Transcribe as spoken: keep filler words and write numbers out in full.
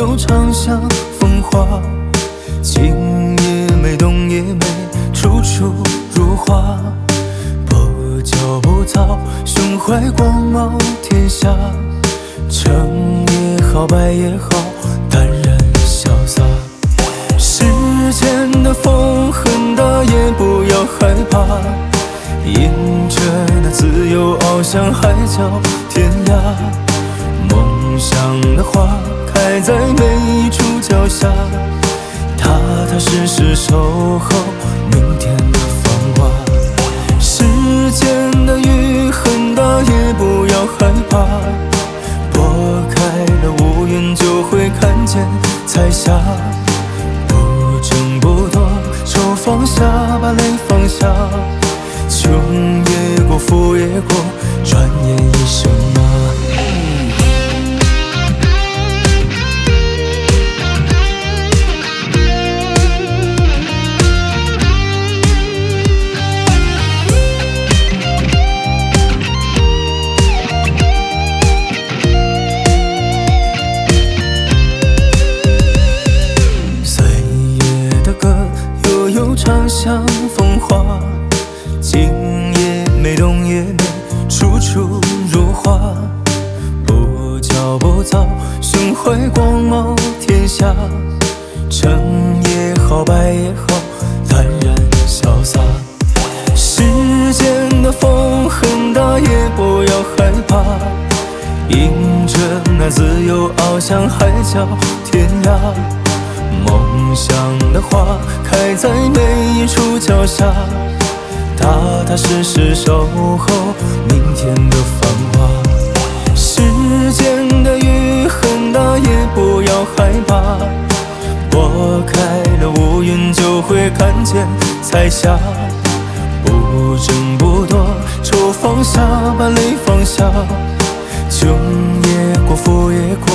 悠长相风华。静也美，动也美，处处如画。不骄不躁，胸怀广袤天下。成也好，败也好，淡然潇洒。世间的风很大，也不要害怕。迎着那自由翱翔海角天涯。梦想的花开在每一处脚下，踏踏实实守候明天的繁华。世间的雨很大，也不要害怕。拨开了乌云，就会看见彩霞。不争不夺，手放下，把泪放下。穷也过，富也过，转眼一生啊。岁月的歌，悠悠长相风华。静也美，动也美，处处如画。不骄不躁，胸怀广袤天下。成也好，败也好，淡然潇洒。世间的风很大，也不要害怕。迎着那自由翱翔海角天涯。梦想的花开在每一处脚下，踏踏实实守候明天的繁华。世间的雨很大，也不要害怕。拨开了乌云，就会看见彩霞。不争不夺，手放下，把泪放下。穷也过，富也过，